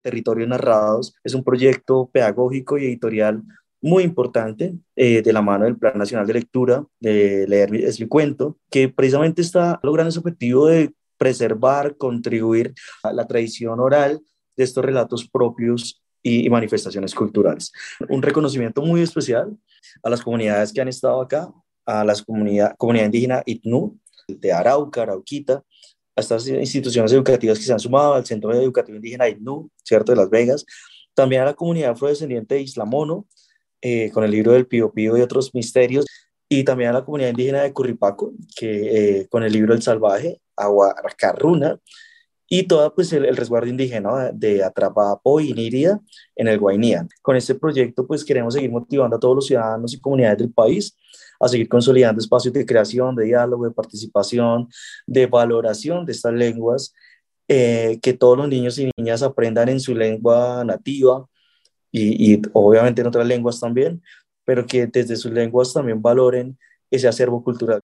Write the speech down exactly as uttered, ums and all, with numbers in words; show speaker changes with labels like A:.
A: Territorios Narrados es un proyecto pedagógico y editorial muy importante eh, de la mano del Plan Nacional de Lectura, de Leer es mi cuento, que precisamente está logrando ese objetivo de preservar, contribuir a la tradición oral de estos relatos propios y, y manifestaciones culturales. Un reconocimiento muy especial a las comunidades que han estado acá, a la comunidad, comunidad indígena Itnú, de Arauca, Arauquita, a estas instituciones educativas que se han sumado al Centro Educativo Indígena Itnú, ¿cierto?, de Las Vegas, también a la comunidad afrodescendiente de Isla Mono, eh, con el libro del Pío Pío y otros misterios, y también a la comunidad indígena de Curripaco, que, eh, con el libro El Salvaje, Aguacarruna, y todo pues, el, el resguardo indígena de Atrapapo y Nírida en el Guainía. Con este proyecto pues, queremos seguir motivando a todos los ciudadanos y comunidades del país a seguir consolidando espacios de creación, de diálogo, de participación, de valoración de estas lenguas, eh, que todos los niños y niñas aprendan en su lengua nativa y, y obviamente en otras lenguas también, pero que desde sus lenguas también valoren ese acervo cultural.